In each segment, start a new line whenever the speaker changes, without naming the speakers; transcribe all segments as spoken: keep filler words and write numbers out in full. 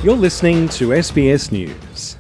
You're listening to S B S News.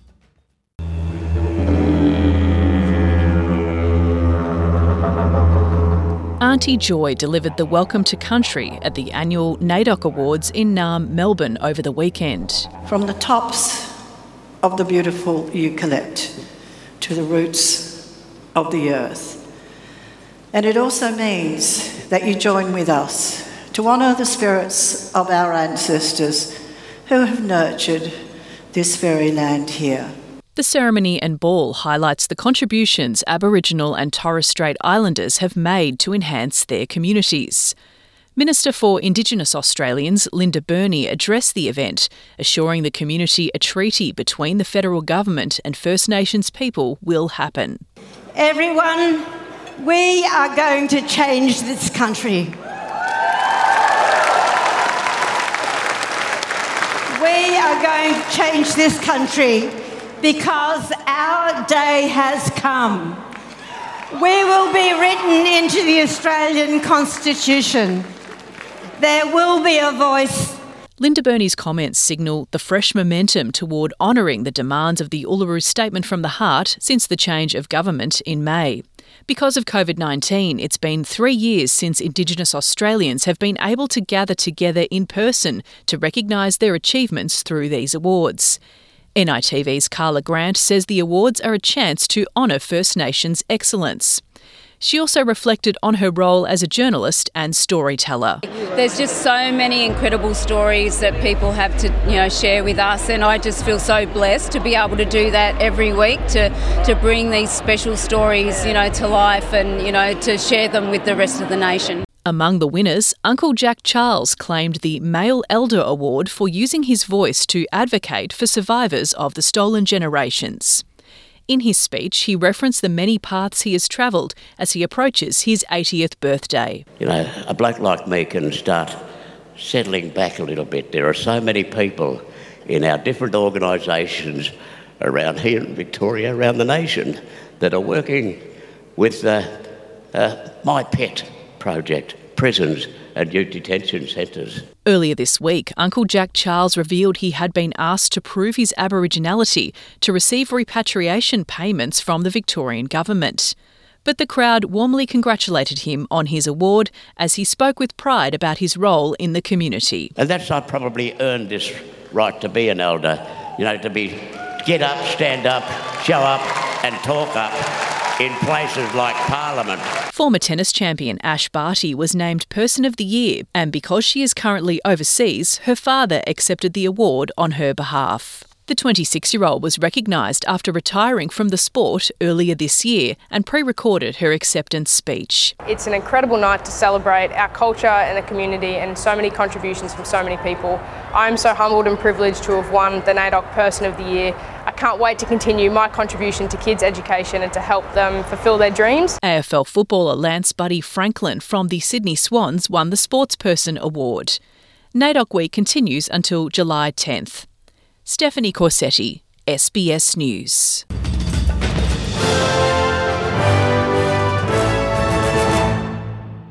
Auntie Joy delivered the Welcome to Country at the annual NAIDOC Awards in Naarm, Melbourne over the weekend.
From the tops of the beautiful eucalypt to the roots of the earth. And it also means that you join with us to honour the spirits of our ancestors who have nurtured this very land here.
The ceremony and ball highlights the contributions Aboriginal and Torres Strait Islanders have made to enhance their communities. Minister for Indigenous Australians Linda Burney addressed the event, assuring the community a treaty between the federal government and First Nations people will happen.
Everyone, we are going to change this country. We are going to change this country because our day has come. We will be written into the Australian Constitution. There will be a voice.
Linda Burney's comments signal the fresh momentum toward honouring the demands of the Uluru Statement from the Heart since the change of government in May. Because of COVID nineteen, it's been three years since Indigenous Australians have been able to gather together in person to recognise their achievements through these awards. N I T V's Carla Grant says the awards are a chance to honour First Nations excellence. She also reflected on her role as a journalist and storyteller.
There's just so many incredible stories that people have to, you know, share with us, and I just feel so blessed to be able to do that every week, to, to bring these special stories, you know, to life and, you know, to share them with the rest of the nation.
Among the winners, Uncle Jack Charles claimed the Male Elder Award for using his voice to advocate for survivors of the stolen generations. In his speech, he referenced the many paths he has travelled as he approaches his eightieth birthday.
You know, a bloke like me can start settling back a little bit. There are so many people in our different organisations around here in Victoria, around the nation, that are working with uh, uh, my pet project, prisons and youth detention centres.
Earlier this week, Uncle Jack Charles revealed he had been asked to prove his Aboriginality to receive repatriation payments from the Victorian government. But the crowd warmly congratulated him on his award as he spoke with pride about his role in the community.
And that's I probably earned this right to be an elder, you know, to be get up, stand up, show up and talk up in places like Parliament.
Former tennis champion Ash Barty was named Person of the Year, and because she is currently overseas, her father accepted the award on her behalf. The twenty-six-year-old was recognised after retiring from the sport earlier this year and pre-recorded her acceptance speech.
It's an incredible night to celebrate our culture and the community and so many contributions from so many people. I'm so humbled and privileged to have won the NAIDOC Person of the Year. I can't wait to continue my contribution to kids' education and to help them fulfil their dreams.
A F L footballer Lance Buddy Franklin from the Sydney Swans won the Sportsperson Award. NAIDOC Week continues until July tenth. Stephanie Corsetti, S B S News.